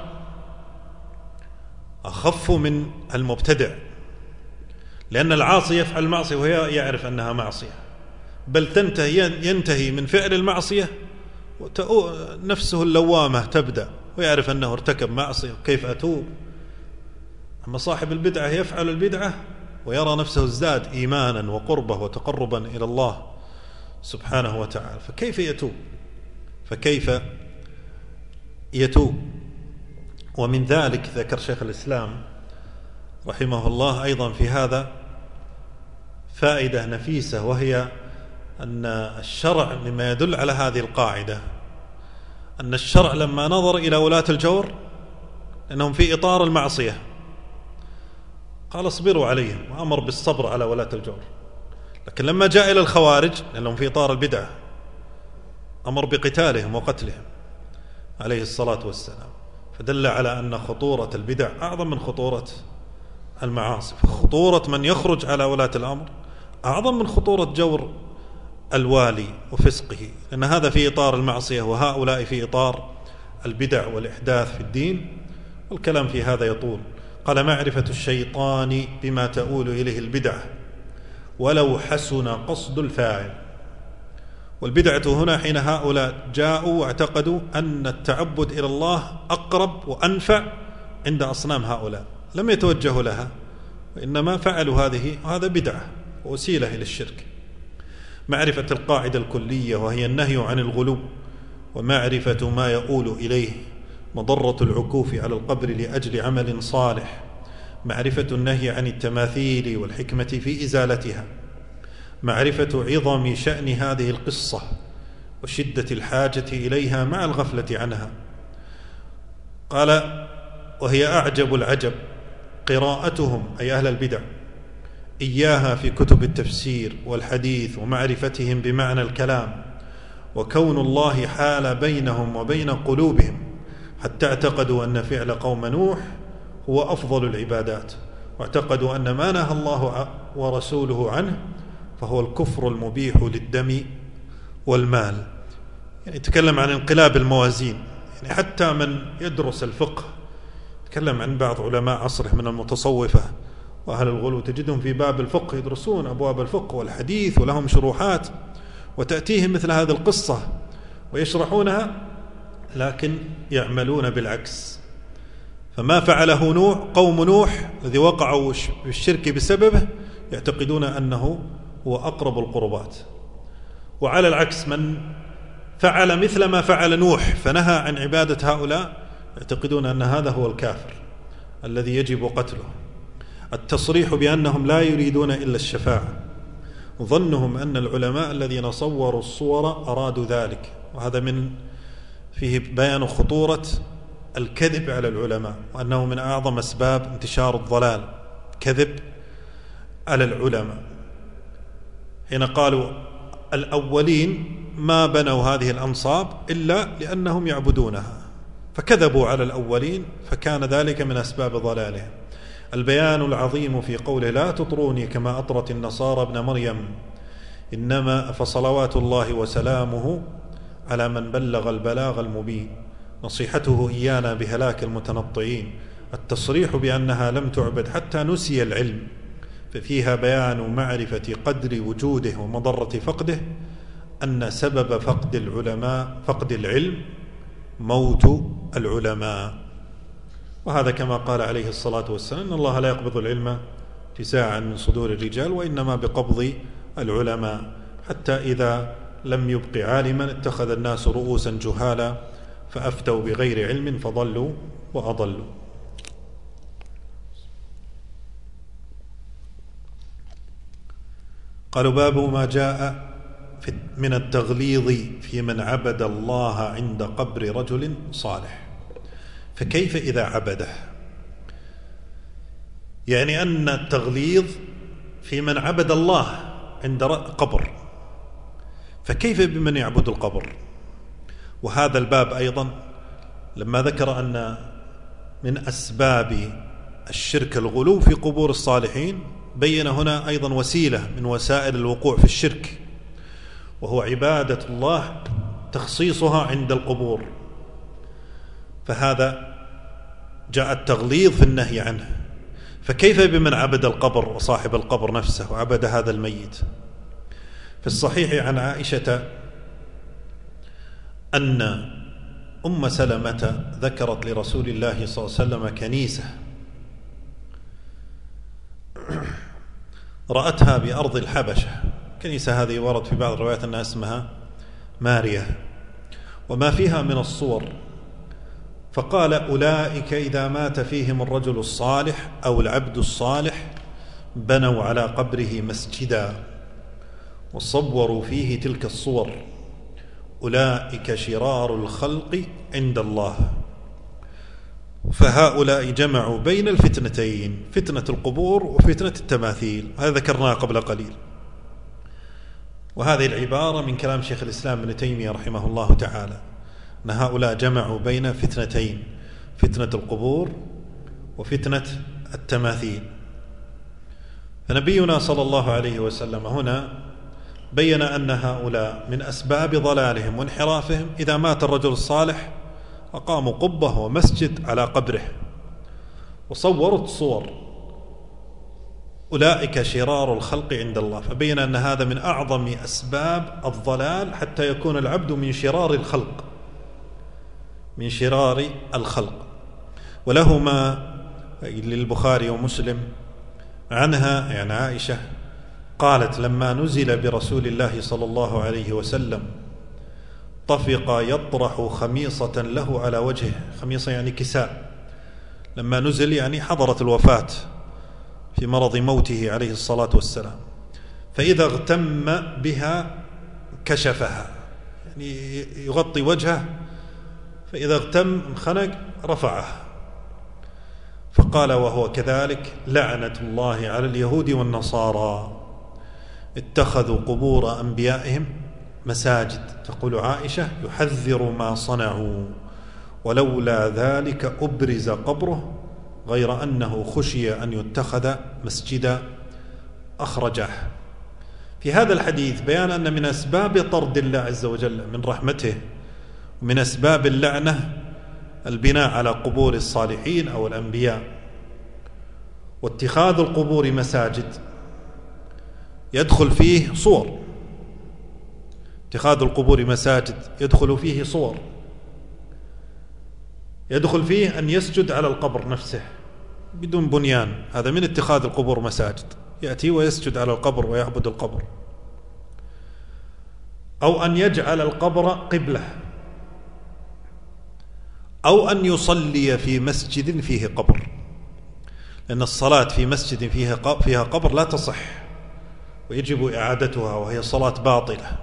أخف من المبتدع، لأن العاصي يفعل المعصية وهي يعرف أنها معصية، بل تنتهي ينتهي من فعل المعصية نفسه اللوامة تبدأ ويعرف أنه ارتكب معصية كيف أتوب. أما صاحب البدعة يفعل البدعة ويرى نفسه ازداد إيمانا وقربة وتقربا إلى الله سبحانه وتعالى، فكيف يتوب فكيف يتوب ومن ذلك ذكر شيخ الإسلام رحمه الله أيضا في هذا فائدة نفيسة، وهي أن الشرع مما يدل على هذه القاعدة أن الشرع لما نظر إلى ولاة الجور أنهم في إطار المعصية قال اصبروا عليهم وأمر بالصبر على ولاة الجور، لكن لما جاء إلى الخوارج لأنهم في إطار البدعة أمر بقتالهم وقتلهم عليه الصلاة والسلام، فدل على أن خطورة البدع أعظم من خطورة المعاصي، خطورة من يخرج على ولاة الأمر أعظم من خطورة جور الوالي وفسقه، لأن هذا في إطار المعصية وهؤلاء في إطار البدع والإحداث في الدين، والكلام في هذا يطول. قال معرفة الشيطان بما تؤول إليه البدعة ولو حسن قصد الفاعل. والبدعة هنا حين هؤلاء جاءوا واعتقدوا أن التعبد إلى الله أقرب وأنفع عند أصنام هؤلاء، لم يتوجهوا لها وإنما فعلوا هذه، وهذا بدعة ووسيلة إلى الشرك. معرفة القاعدة الكلية وهي النهي عن الغلو، ومعرفة ما يؤول إليه مضرة العكوف على القبر لأجل عمل صالح. معرفة النهي عن التماثيل والحكمة في إزالتها. معرفة عظم شأن هذه القصة وشدة الحاجة إليها مع الغفلة عنها. قال وهي أعجب العجب قراءتهم أي أهل البدع إياها في كتب التفسير والحديث ومعرفتهم بمعنى الكلام، وكون الله حال بينهم وبين قلوبهم حتى اعتقدوا أن فعل قوم نوح هو أفضل العبادات، واعتقدوا أن ما نهى الله ورسوله عنه فهو الكفر المبيح للدم والمال. يعني يتكلم عن انقلاب الموازين، يعني حتى من يدرس الفقه يتكلم عن بعض علماء عصره من المتصوفة وأهل الغلو، تجدهم في باب الفقه يدرسون أبواب الفقه والحديث ولهم شروحات، وتأتيهم مثل هذه القصة ويشرحونها، لكن يعملون بالعكس. فما فعله نوح قوم نوح الذي وقعوا بالشرك بسببه يعتقدون أنه هو أقرب القربات، وعلى العكس من فعل مثل ما فعل نوح فنهى عن عبادة هؤلاء يعتقدون أن هذا هو الكافر الذي يجب قتله. التصريح بأنهم لا يريدون إلا الشفاعة، ظنهم أن العلماء الذين صوروا الصور أرادوا ذلك، وهذا من فيه بيان خطورة الكذب على العلماء، وأنه من أعظم أسباب انتشار الضلال كذب على العلماء. حين قالوا الأولين ما بنوا هذه الأنصاب إلا لأنهم يعبدونها، فكذبوا على الأولين فكان ذلك من أسباب ضلالهم. البيان العظيم في قوله لا تطروني كما أطرت النصارى ابن مريم، إنما فصلوات الله وسلامه على من بلغ البلاغ المبين، نصيحته إيانا بهلاك المتنطعين. التصريح بأنها لم تعبد حتى نسي العلم، ففيها بيان معرفة قدر وجوده ومضرة فقده، أن سبب فقد العلماء فقد العلم موت العلماء. وهذا كما قال عليه الصلاة والسلام إن الله لا يقبض العلم انتزاعا من صدور الرجال وإنما بقبض العلماء، حتى إذا لم يبق عالما اتخذ الناس رؤوسا جهالا فأفتوا بغير علم فضلوا وأضلوا. قالوا باب ما جاء من التغليظ في من عبد الله عند قبر رجل صالح. فكيف إذا عبده؟ يعني أن التغليظ في من عبد الله عند قبر، فكيف بمن يعبد القبر؟ وهذا الباب أيضا لما ذكر أن من أسباب الشرك الغلو في قبور الصالحين، بين هنا أيضا وسيلة من وسائل الوقوع في الشرك، وهو عبادة الله تخصيصها عند القبور. فهذا جاء التغليظ في النهي عنه، فكيف بمن عبد القبر وصاحب القبر نفسه وعبد هذا الميت؟ في الصحيح عن عائشة أن أم سلمة ذكرت لرسول الله صلى الله عليه وسلم كنيسة رأتها بأرض الحبشة. الكنيسة هذه ورد في بعض الروايات أنها اسمها ماريا، وما فيها من الصور. فقال: أولئك إذا مات فيهم الرجل الصالح أو العبد الصالح بنوا على قبره مسجدا وصوروا فيه تلك الصور، أولئك شرار الخلق عند الله. فهؤلاء جمعوا بين الفتنتين، فتنة القبور وفتنة التماثيل، هذا ذكرناه قبل قليل. وهذه العبارة من كلام شيخ الإسلام ابن تيمية رحمه الله تعالى، أن هؤلاء جمعوا بين فتنتين، فتنة القبور وفتنة التماثيل. فنبينا صلى الله عليه وسلم هنا بين أن هؤلاء من أسباب ضلالهم وانحرافهم إذا مات الرجل الصالح أقاموا قبة ومسجد على قبره وصوروا الصور، أولئك شرار الخلق عند الله. فبين أن هذا من أعظم أسباب الضلال، حتى يكون العبد من شرار الخلق، من شرار الخلق. ولهما للبخاري ومسلم عنها، يعني عائشة قالت: لما نزل برسول الله صلى الله عليه وسلم طفق يطرح خميصة له على وجهه، خميصة يعني كساء، لما نزل يعني حضرت الوفاة في مرض موته عليه الصلاة والسلام، فإذا اغتم بها كشفها، يعني يغطي وجهه، فإذا اغتم انخنق رفعه. فقال وهو كذلك: لعنة الله على اليهود والنصارى اتخذوا قبور أنبيائهم مساجد. تقول عائشة: يحذر ما صنعوا، ولولا ذلك أبرز قبره، غير أنه خشي أن يتخذ مسجدا، أخرجه. في هذا الحديث بيان أن من أسباب طرد الله عز وجل من رحمته ومن أسباب اللعنة البناء على قبور الصالحين أو الأنبياء، واتخاذ القبور مساجد يدخل فيه صور، اتخاذ القبور مساجد يدخل فيه صور، يدخل فيه أن يسجد على القبر نفسه بدون بنيان، هذا من اتخاذ القبور مساجد، يأتي ويسجد على القبر ويعبد القبر. أو أن يجعل القبر قبلة، أو أن يصلي في مسجد فيه قبر، لأن الصلاة في مسجد فيها قبر لا تصح ويجب إعادتها، وهي صلاة باطلة،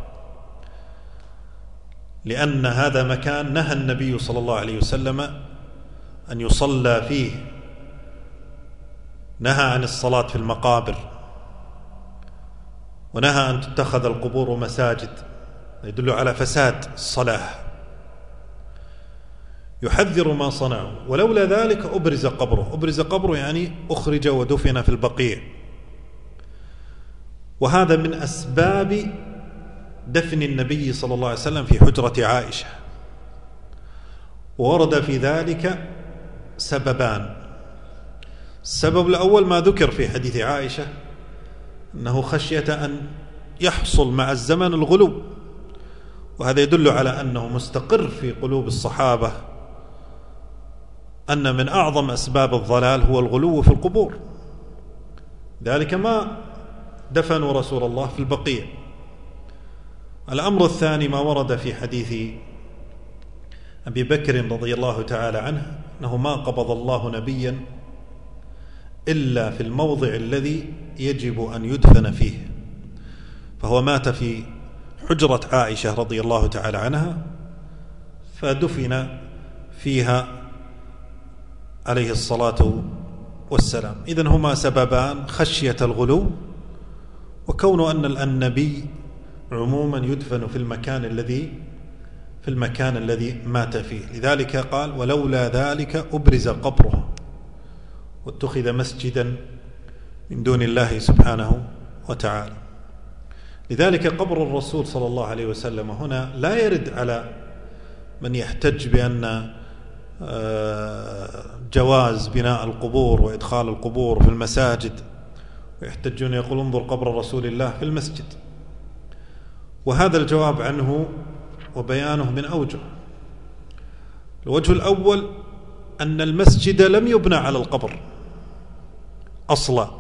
لأن هذا مكان نهى النبي صلى الله عليه وسلم أن يصلى فيه، نهى عن الصلاة في المقابر، ونهى أن تتخذ القبور مساجد، يدل على فساد الصلاة. يحذر ما صنعوا، ولولا ذلك أبرز قبره، أبرز قبره يعني أخرج ودفن في البقيع. وهذا من أسباب دفن النبي صلى الله عليه وسلم في حجرة عائشة. ورد في ذلك سببان: السبب الأول ما ذكر في حديث عائشة، أنه خشية أن يحصل مع الزمن الغلو، وهذا يدل على أنه مستقر في قلوب الصحابة أن من أعظم أسباب الضلال هو الغلو في القبور، ذلك ما دفنوا رسول الله في البقيع. الأمر الثاني ما ورد في حديث أبي بكر رضي الله تعالى عنه، أنه ما قبض الله نبيا إلا في الموضع الذي يجب أن يدفن فيه، فهو مات في حجرة عائشة رضي الله تعالى عنها، فدفن فيها عليه الصلاة والسلام. إذن هما سببان: خشية الغلو، وكون أن النبي عموما يدفن في المكان الذي في المكان الذي مات فيه. لذلك قال: ولولا ذلك أبرز قبره واتخذ مسجدا من دون الله سبحانه وتعالى. لذلك قبر الرسول صلى الله عليه وسلم هنا لا يرد على من يحتج بأن جواز بناء القبور وإدخال القبور في المساجد، ويحتجون يقول: انظر قبر رسول الله في المسجد. وهذا الجواب عنه وبيانه من أوجه. الوجه الأول أن المسجد لم يبنى على القبر أصلا،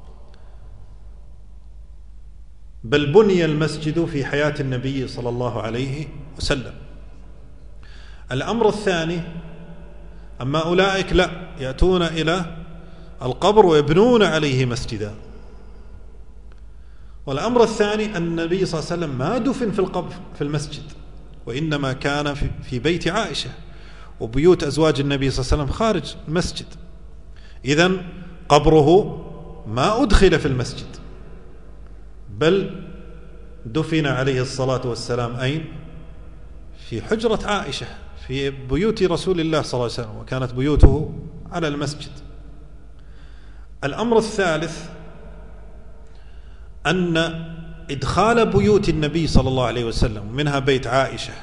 بل بني المسجد في حياة النبي صلى الله عليه وسلم. الأمر الثاني، أما أولئك لا، يأتون إلى القبر ويبنون عليه مسجدا. والأمر الثاني أن النبي صلى الله عليه وسلم ما دفن في القبر في المسجد، وإنما كان في بيت عائشة، وبيوت أزواج النبي صلى الله عليه وسلم خارج المسجد. إذن قبره ما أدخل في المسجد، بل دفن عليه الصلاة والسلام أين؟ في حجرة عائشة، في بيوت رسول الله صلى الله عليه وسلم، وكانت بيوته على المسجد. الأمر الثالث أن إدخال بيوت النبي صلى الله عليه وسلم منها بيت عائشة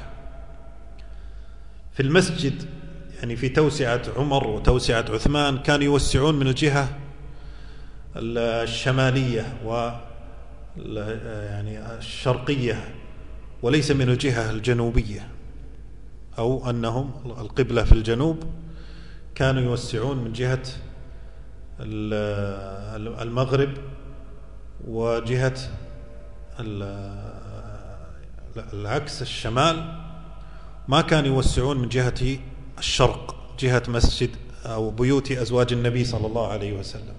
في المسجد، يعني في توسعة عمر وتوسعة عثمان، كانوا يوسعون من الجهة الشمالية و يعني الشرقية، وليس من الجهة الجنوبية، أو أنهم القبلة في الجنوب، كانوا يوسعون من جهة المغرب وجهة العكس الشمال، ما كانوا يوسعون من جهة الشرق، جهة مسجد أو بيوت أزواج النبي صلى الله عليه وسلم.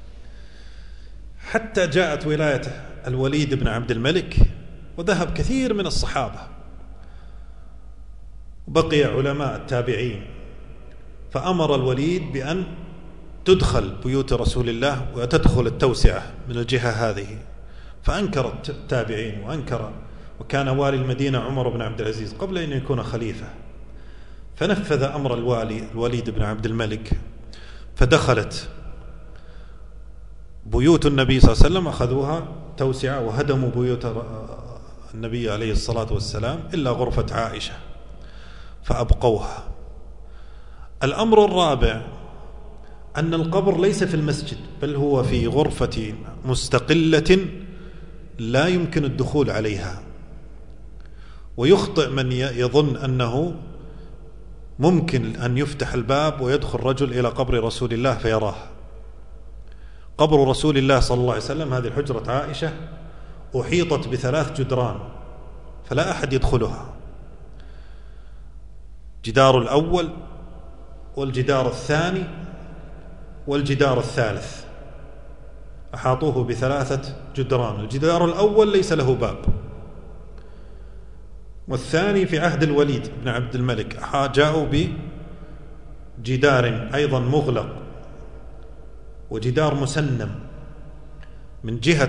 حتى جاءت ولاية الوليد بن عبد الملك، وذهب كثير من الصحابة، بقي علماء التابعين، فأمر الوليد بأن تدخل بيوت رسول الله وتدخل التوسعة من الجهة هذه، فأنكر التابعين وأنكر، وكان والي المدينة عمر بن عبد العزيز قبل أن يكون خليفة، فنفذ أمر الوالي الوليد بن عبد الملك، فدخلت بيوت النبي صلى الله عليه وسلم، أخذوها توسعة وهدموا بيوت النبي عليه الصلاة والسلام إلا غرفة عائشة فأبقوها. الأمر الرابع أن القبر ليس في المسجد، بل هو في غرفة مستقلة لا يمكن الدخول عليها. ويخطئ من يظن أنه ممكن أن يفتح الباب ويدخل رجل إلى قبر رسول الله فيراه. قبر رسول الله صلى الله عليه وسلم، هذه الحجرة عائشة، أحيطت بثلاث جدران فلا أحد يدخلها، جدار الأول والجدار الثاني والجدار الثالث، أحاطوه بثلاثة جدران. الجدار الأول ليس له باب، والثاني في عهد الوليد بن عبد الملك جاءوا بجدار أيضا مغلق وجدار مسنم، من جهة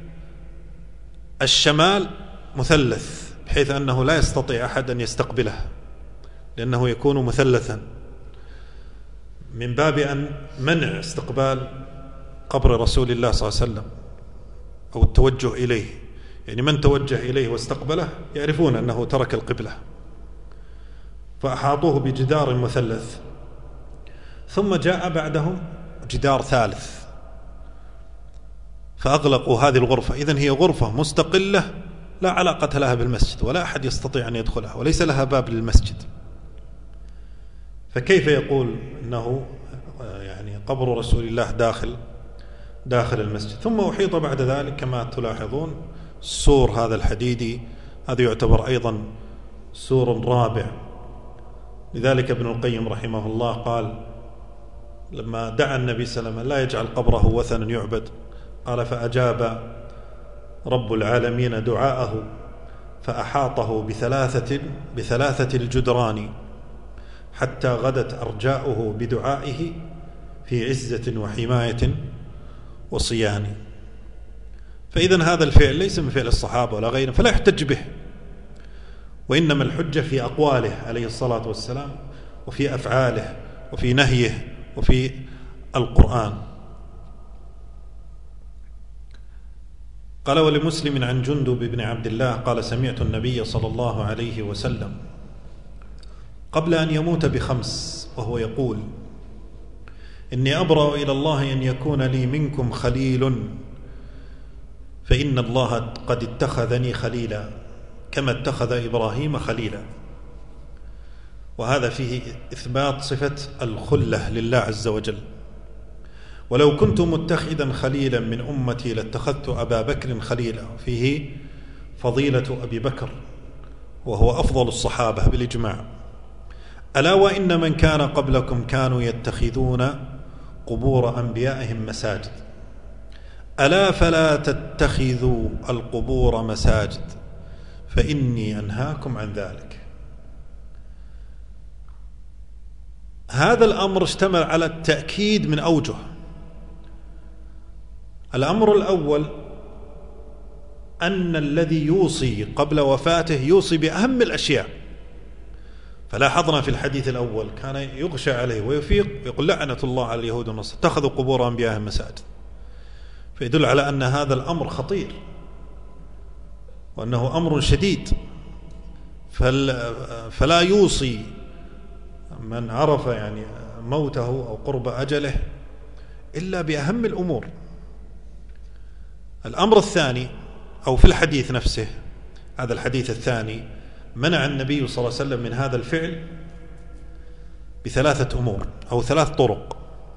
الشمال مثلث، بحيث أنه لا يستطيع أحد أن يستقبله، لأنه يكون مثلثا، من باب أن منع استقبال قبر رسول الله صلى الله عليه وسلم أو التوجه إليه. يعني من توجه إليه واستقبله يعرفون أنه ترك القبلة، فأحاطوه بجدار مثلث. ثم جاء بعدهم جدار ثالث فأغلقوا هذه الغرفة. إذن هي غرفة مستقلة لا علاقة لها بالمسجد، ولا أحد يستطيع أن يدخلها، وليس لها باب للمسجد. فكيف يقول أنه يعني قبر رسول الله داخل داخل المسجد؟ ثم أحيط بعد ذلك كما تلاحظون السور هذا الحديدي، هذا يعتبر أيضا سور رابع. لذلك ابن القيم رحمه الله قال لما دعا النبي صلى الله عليه وسلم لا يجعل قبره وثنا يعبد، قال فأجاب رب العالمين دعاءه فأحاطه بثلاثة بثلاثة الجدران حتى غدت أرجاؤه بدعائه في عزة وحماية وصيان. فإذن هذا الفعل ليس من فعل الصحابة ولا غيرهم، فلا يحتج به، وإنما الحجة في أقواله عليه الصلاة والسلام، وفي أفعاله، وفي نهيه، وفي القرآن. قال ولمسلم عن جندب بن عبد الله قال سمعت النبي صلى الله عليه وسلم قبل أن يموت بخمس وهو يقول إني أبرأ إلى الله أن يكون لي منكم خليل، فإن الله قد اتخذني خليلا، كما اتخذ إبراهيم خليلا. وهذا فيه إثبات صفة الخلة لله عز وجل. ولو كنت متخذا خليلا من أمتي لاتخذت أبا بكر خليلا. فيه فضيلة أبي بكر وهو أفضل الصحابة بالإجماع. ألا وإن من كان قبلكم كانوا يتخذون قبور أنبيائهم مساجد ألا فلا تتخذوا القبور مساجد فإني أنهاكم عن ذلك. هذا الأمر اشتمل على التأكيد من أوجه. الأمر الأول أن الذي يوصي قبل وفاته يوصي بأهم الأشياء. فلاحظنا في الحديث الأول كان يغشى عليه ويفيق يقول لعنة الله على اليهود والنصارى اتخذوا قبور أنبيائهم مساجد، فيدل على أن هذا الأمر خطير وأنه أمر شديد. فلا يوصي من عرف يعني موته أو قرب أجله إلا بأهم الأمور. الأمر الثاني أو في الحديث نفسه، هذا الحديث الثاني، منع النبي صلى الله عليه وسلم من هذا الفعل بثلاثة أمور أو ثلاث طرق.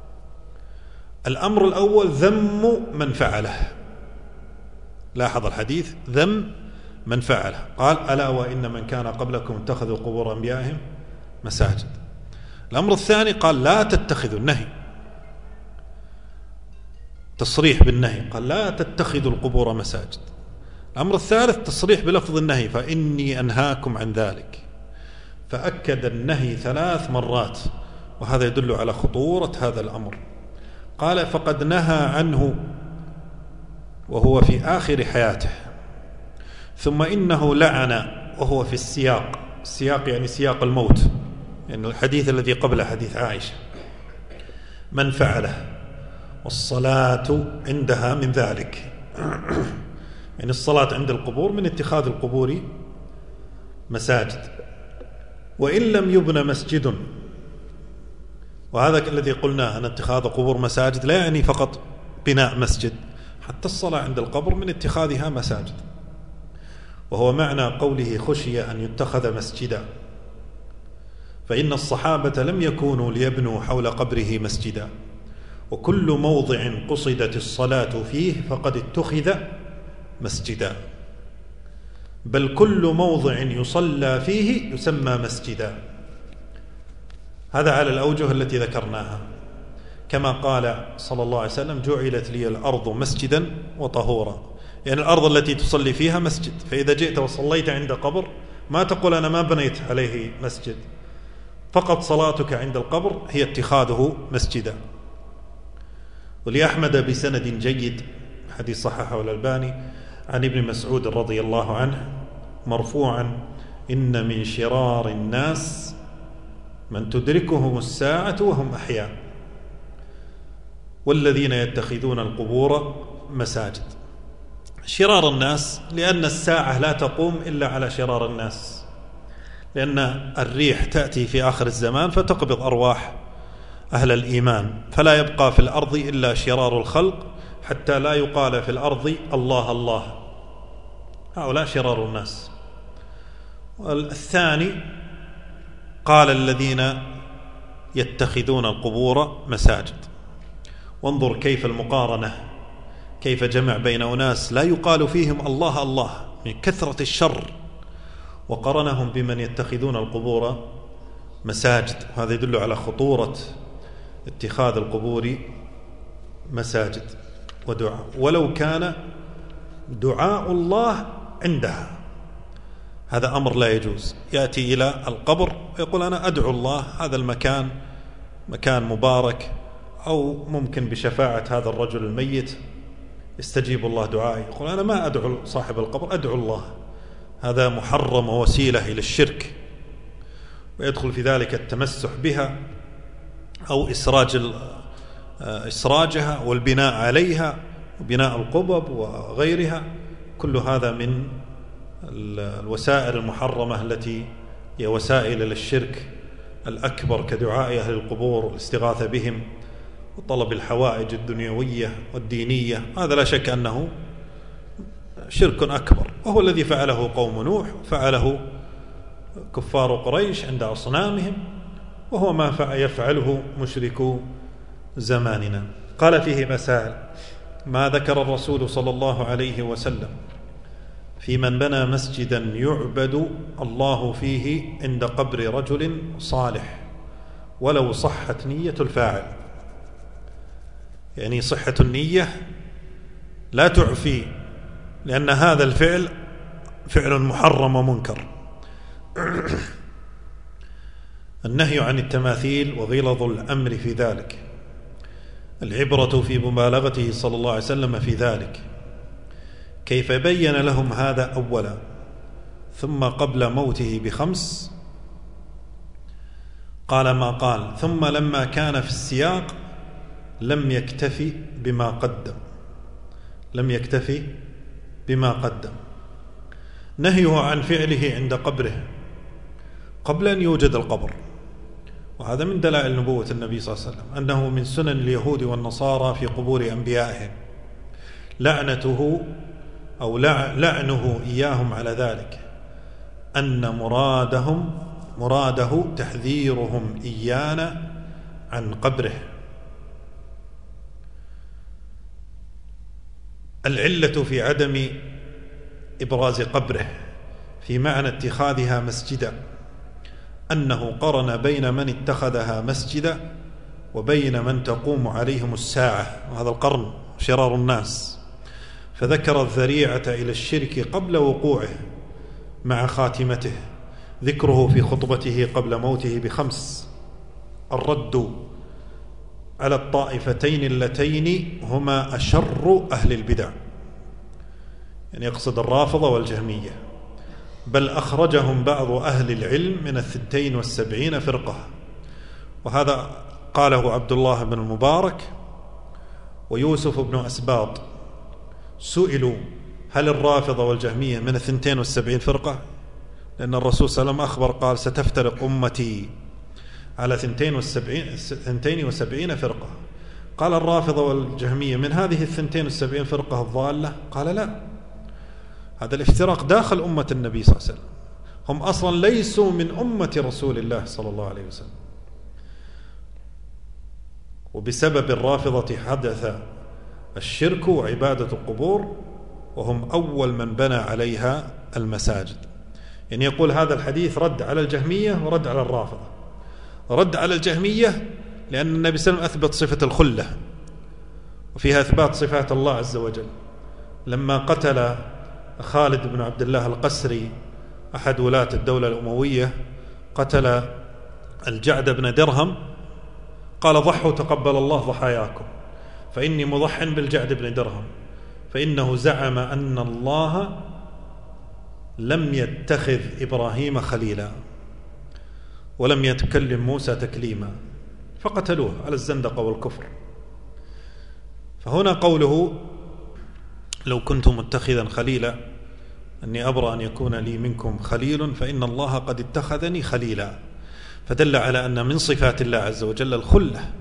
الأمر الأول ذم من فعله. لاحظ الحديث ذم من فعله. قال ألا وإن من كان قبلكم اتخذوا قبور أنبيائهم مساجد. الأمر الثاني قال لا تتخذوا، النهي، تصريح بالنهي، قال لا تتخذوا القبور مساجد. الأمر الثالث تصريح بلفظ النهي فإني أنهاكم عن ذلك، فأكد النهي ثلاث مرات، وهذا يدل على خطورة هذا الأمر. قال فقد نهى عنه وهو في آخر حياته، ثم إنه لعن وهو في السياق، السياق يعني سياق الموت، يعني الحديث الذي قبل حديث عائشة، من فعله، والصلاة عندها من ذلك يعني الصلاة عند القبور من اتخاذ القبور مساجد. وإن لم يبنى مسجد، وهذا الذي قلناه أن اتخاذ قبور مساجد لا يعني فقط بناء مسجد، حتى الصلاة عند القبر من اتخاذها مساجد، وهو معنى قوله خشي أن يتخذ مسجدا، فإن الصحابة لم يكونوا ليبنوا حول قبره مسجدا، وكل موضع قصدت الصلاة فيه فقد اتخذ مسجدا، بل كل موضع يصلى فيه يسمى مسجدا. هذا على الأوجه التي ذكرناها، كما قال صلى الله عليه وسلم جعلت لي الأرض مسجدا وطهورا، يعني الأرض التي تصلي فيها مسجد، فإذا جئت وصليت عند قبر ما تقول أنا ما بنيت عليه مسجد، فقط صلاتك عند القبر هي اتخاذه مسجدا. ولأحمد بسند جيد حديث صححه الألباني عن ابن مسعود رضي الله عنه مرفوعا إن من شرار الناس من تدركهم الساعة وهم أحياء والذين يتخذون القبور مساجد. شرار الناس لأن الساعة لا تقوم إلا على شرار الناس، لأن الريح تأتي في آخر الزمان فتقبض أرواح أهل الإيمان، فلا يبقى في الأرض إلا شرار الخلق حتى لا يقال في الأرض الله الله، هؤلاء شرار الناس. والثاني قال الذين يتخذون القبور مساجد. وانظر كيف المقارنة، كيف جمع بين أناس لا يقال فيهم الله الله من كثرة الشر، وقرنهم بمن يتخذون القبور مساجد. وهذا يدل على خطورة اتخاذ القبور مساجد ودعاء، ولو كان دعاء الله عندها، هذا أمر لا يجوز. يأتي إلى القبر ويقول أنا أدعو الله، هذا المكان مكان مبارك، أو ممكن بشفاعة هذا الرجل الميت يستجيب الله دعائي، يقول أنا ما أدعو صاحب القبر، أدعو الله، هذا محرم ووسيلة إلى الشرك، ويدخل في ذلك التمسح بها أو إسراج إسراجها والبناء عليها وبناء القبب وغيرها، كل هذا من الوسائل المحرمة التي هي وسائل للشرك الأكبر، كدعاء أهل القبور والاستغاثة بهم وطلب الحوائج الدنيوية والدينية. هذا لا شك أنه شرك أكبر، وهو الذي فعله قوم نوح، فعله كفار قريش عند أصنامهم، وهو ما يفعله مشركو زماننا. قال فيه مسائل: ما ذكر الرسول صلى الله عليه وسلم في من بنى مسجدا يعبد الله فيه عند قبر رجل صالح ولو صحت نية الفاعل. يعني صحة النية لا تعفي، لأن هذا الفعل فعل محرم ومنكر. النهي عن التماثيل وغلظ الأمر في ذلك، العبرة في مبالغته صلى الله عليه وسلم في ذلك. كيف بين لهم هذا أولا، ثم قبل موته بخمس قال ما قال، ثم لما كان في السياق لم يكتفي بما قدم لم يكتفي بما قدم نهيه عن فعله عند قبره قبل أن يوجد القبر، وهذا من دلائل نبوة النبي صلى الله عليه وسلم، أنه من سنن اليهود والنصارى في قبور أنبيائهم لعنته أو لعنه إياهم على ذلك، أن مرادهم مراده تحذيرهم إيانا عن قبره. العلة في عدم إبراز قبره في معنى اتخاذها مسجدا أنه قرن بين من اتخذها مسجدا وبين من تقوم عليهم الساعة، وهذا القرن شرار الناس، فذكر الذريعة إلى الشرك قبل وقوعه مع خاتمته، ذكره في خطبته قبل موته بخمس: الرد على الطائفتين اللتين هما أشر أهل البدع، يعني يقصد الرافضة والجهمية، بل أخرجهم بعض أهل العلم من الثنتين والسبعين فرقة. وهذا قاله عبد الله بن المبارك ويوسف بن أسباط، سئلوا: هل الرافضة والجهمية من الثنتين والسبعين فرقة؟ لأن الرسول صلى الله عليه وسلم أخبر قال: ستفترق أمتي على ثنتين والسبعين, ثنتين وسبعين فرقة. قال: الرافضة والجهمية من هذه الثنتين والسبعين فرقة الضالة؟ قال: لا، هذا الافتراق داخل أمة النبي صلى الله عليه وسلم، هم أصلا ليسوا من أمة رسول الله صلى الله عليه وسلم، وبسبب الرافضة حدث الشرك وعبادة القبور، وهم أول من بنى عليها المساجد. يعني يقول هذا الحديث رد على الجهمية ورد على الرافضة. رد على الجهمية لأن النبي صلى الله عليه وسلم أثبت صفة الخلة، وفيها إثبات صفات الله عز وجل. لما قتل خالد بن عبد الله القسري أحد ولاة الدولة الأموية، قتل الجعد بن درهم، قال: ضحوا تقبل الله ضحاياكم، فإني مضح بالجعد بن درهم، فإنه زعم أن الله لم يتخذ إبراهيم خليلا ولم يتكلم موسى تكليما، فقتلوه على الزندقة والكفر. فهنا قوله: لو كنت متخذا خليلا، أني أبرأ أن يكون لي منكم خليل، فإن الله قد اتخذني خليلا، فدل على أن من صفات الله عز وجل الخلة.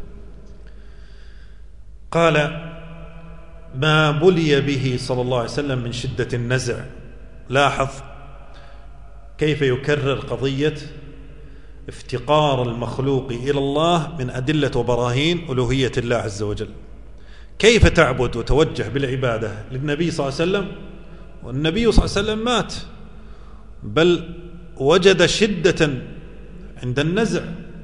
قال: ما بلي به صلى الله عليه وسلم من شدة النزع. لاحظ كيف يكرر قضية افتقار المخلوق إلى الله من أدلة وبراهين ألوهية الله عز وجل. كيف تعبد وتوجه بالعبادة للنبي صلى الله عليه وسلم والنبي صلى الله عليه وسلم مات، بل وجد شدة عند النزع،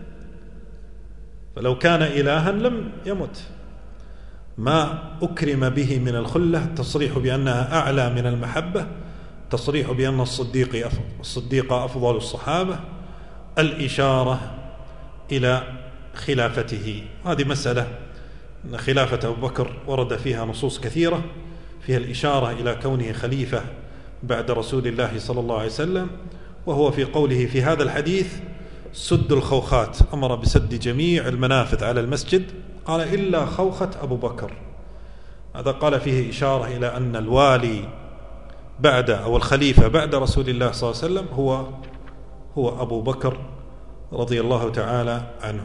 فلو كان إلها لم يمت. ما أكرم به من الخلة، تصريح بأنها أعلى من المحبة، تصريح بأن الصديق أفضل الصديق أفضل الصحابة، الإشارة إلى خلافته. هذه مسألة أن خلافة أبو بكر ورد فيها نصوص كثيرة فيها الإشارة إلى كونه خليفة بعد رسول الله صلى الله عليه وسلم، وهو في قوله في هذا الحديث: سد الخوخات، أمر بسد جميع المنافذ على المسجد، قال: إلا خوخة أبو بكر. هذا قال فيه إشارة إلى أن الوالي بعد أو الخليفة بعد رسول الله صلى الله عليه وسلم هو هو أبو بكر رضي الله تعالى عنه.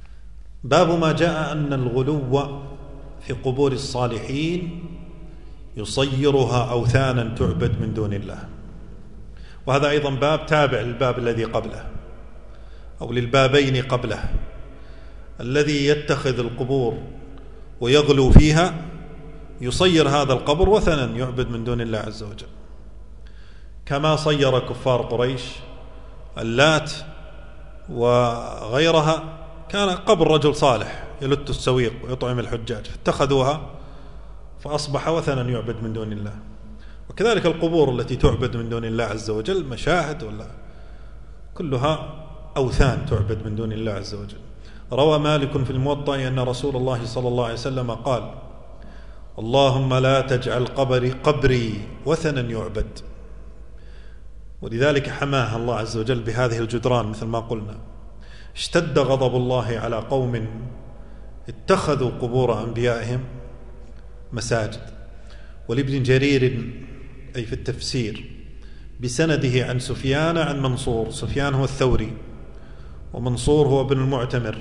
باب ما جاء أن الغلو في قبور الصالحين يصيرها أوثانا تعبد من دون الله. وهذا أيضا باب تابع للباب الذي قبله أو للبابين قبله. الذي يتخذ القبور ويغلو فيها يصير هذا القبر وثنا يعبد من دون الله عز وجل، كما صير كفار قريش اللات وغيرها، كان قبر رجل صالح يلت السويق ويطعم الحجاج، فاتخذوها فأصبح وثنا يعبد من دون الله. وكذلك القبور التي تعبد من دون الله عز وجل، مشاهد ولا كلها أوثان تعبد من دون الله عز وجل. روى مالك في الموطأ أن رسول الله صلى الله عليه وسلم قال: اللهم لا تجعل قبري, قبري وثنا يعبد. ولذلك حماها الله عز وجل بهذه الجدران مثل ما قلنا. اشتد غضب الله على قوم اتخذوا قبور أنبيائهم مساجد. ولابن جرير أي في التفسير بسنده عن سفيان عن منصور، سفيان هو الثوري ومنصور هو ابن المعتمر،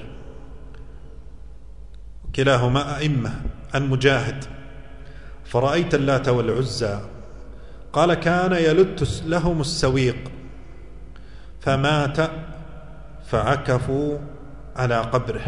كلاهما أئمة، عن مجاهد: فرأيت اللات والعزى قال كان يلت لهم السويق فمات فعكفوا على قبره.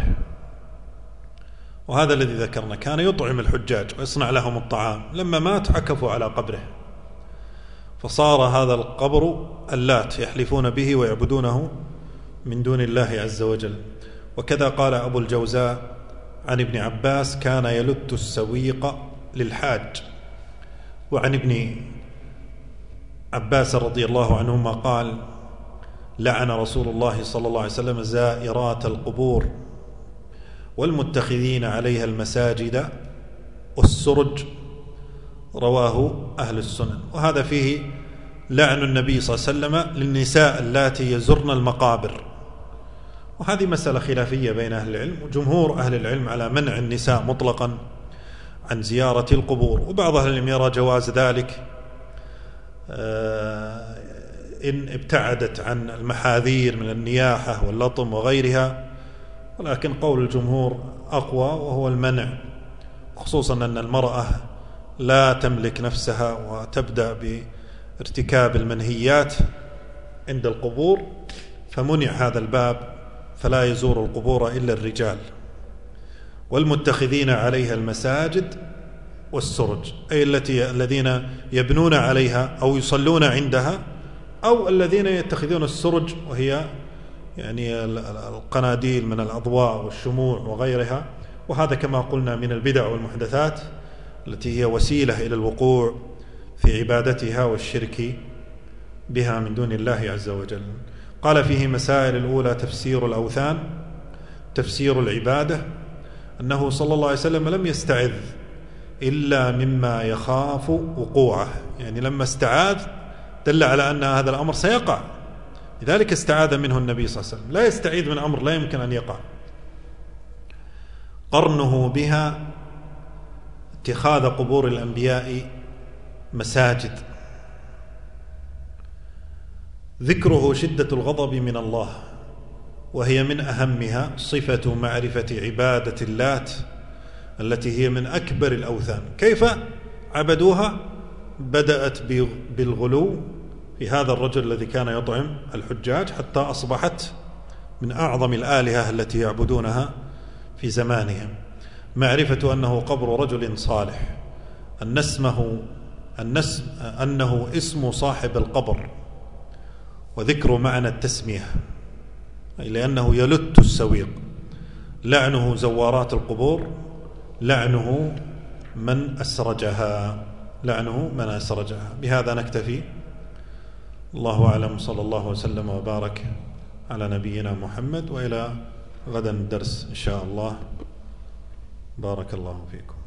وهذا الذي ذكرنا، كان يطعم الحجاج ويصنع لهم الطعام، لما مات عكفوا على قبره، فصار هذا القبر اللات يحلفون به ويعبدونه من دون الله عز وجل. وكذا قال أبو الجوزاء عن ابن عباس: كان يلت السويق للحاج. وعن ابن عباس رضي الله عنهما قال: لعن رسول الله صلى الله عليه وسلم زائرات القبور والمتخذين عليها المساجد والسرج. رواه أهل السنن. وهذا فيه لعن النبي صلى الله عليه وسلم للنساء اللاتي يزرن المقابر، وهذه مسألة خلافية بين أهل العلم، وجمهور أهل العلم على منع النساء مطلقا عن زيارة القبور، وبعض أهل العلم يرى جواز ذلك إن ابتعدت عن المحاذير من النياحة واللطم وغيرها، ولكن قول الجمهور أقوى وهو المنع، خصوصا أن المرأة لا تملك نفسها وتبدأ بارتكاب المنهيات عند القبور، فمنع هذا الباب، فلا يزور القبور إلا الرجال. والمتخذين عليها المساجد والسرج، أي التي الذين يبنون عليها أو يصلون عندها، أو الذين يتخذون السرج وهي يعني القناديل من الأضواء والشموع وغيرها. وهذا كما قلنا من البدع والمحدثات التي هي وسيلة إلى الوقوع في عبادتها والشرك بها من دون الله عز وجل. قال فيه مسائل: الأولى تفسير الأوثان، تفسير العبادة، أنه صلى الله عليه وسلم لم يستعذ إلا مما يخاف وقوعه، يعني لما استعاذ دل على أن هذا الأمر سيقع، لذلك استعاذ منه النبي صلى الله عليه وسلم، لا يستعيذ من أمر لا يمكن أن يقع. قرنه بها اتخاذ قبور الأنبياء مساجد. ذكره شدة الغضب من الله، وهي من أهمها صفة معرفة عبادة اللات التي هي من أكبر الأوثان. كيف عبدوها؟ بدأت بالغلو في هذا الرجل الذي كان يطعم الحجاج، حتى أصبحت من أعظم الآلهة التي يعبدونها في زمانهم. معرفة أنه قبر رجل صالح، أن اسمه النسم أنه اسم صاحب القبر، وذكر معنى التسمية أي لأنه يلت السويق. لعنه زوارات القبور، لعنه من أسرجها، لعنه من أسرجها. بهذا نكتفي، الله أعلم، صلى الله وسلم وبارك على نبينا محمد، وإلى غدا الدرس إن شاء الله. بارك الله فيكم.